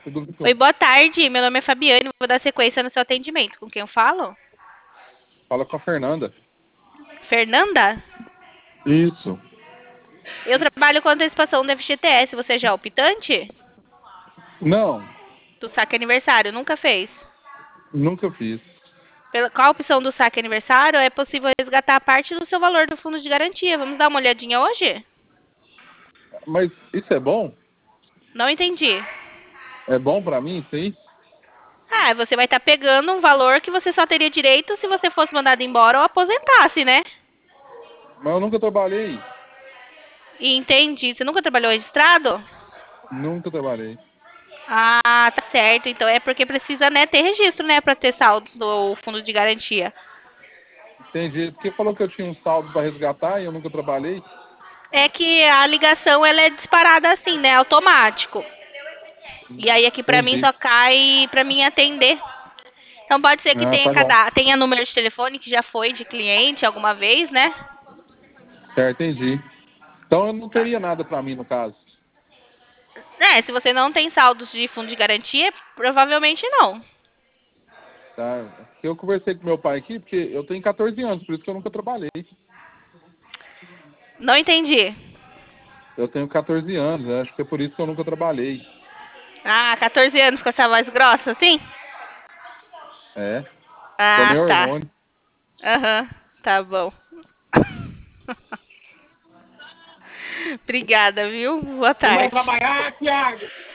Oi, boa tarde. Meu nome é Fabiane. Vou dar sequência no seu atendimento. Com quem eu falo? Fala com a Fernanda. Fernanda? Isso. Eu trabalho com antecipação do FGTS. Você já é optante? Não, Do saque aniversário? Nunca fez? nunca fiz. Com a opção do saque aniversário, é possível resgatar parte do seu valor do fundo de garantia. Vamos dar uma olhadinha hoje? Mas isso é bom? Não entendi. É bom pra mim isso aí? Ah, você vai estar pegando um valor que você só teria direito se você fosse mandado embora ou aposentasse, né? Mas eu nunca trabalhei. E entendi. Você nunca trabalhou registrado? Nunca trabalhei. Ah, tá certo. Então é porque precisa, né, ter registro, né, para ter saldo do fundo de garantia. Entendi. Porque falou que eu tinha um saldo pra resgatar e eu nunca trabalhei. É que a ligação ela é disparada assim, né, automático. E aí aqui para mim Entendi. só cai para mim atender. Então pode ser que Ah, tenha tá bom. tenha número de telefone que já foi de cliente alguma vez, né? Certo, entendi. Então eu não teria nada pra mim no caso. É, se você não tem saldos de fundo de garantia, provavelmente não. Tá? Eu conversei com meu pai aqui, porque eu tenho 14 anos, por isso que eu nunca trabalhei. Não entendi. Eu tenho 14 anos, acho que é por isso que eu nunca trabalhei. Ah, 14 anos com essa voz grossa, assim? É, Ah, tomei tá. hormônio. Aham, tá bom. Obrigada, viu? Boa Não vai tarde. trabalhar, Thiago?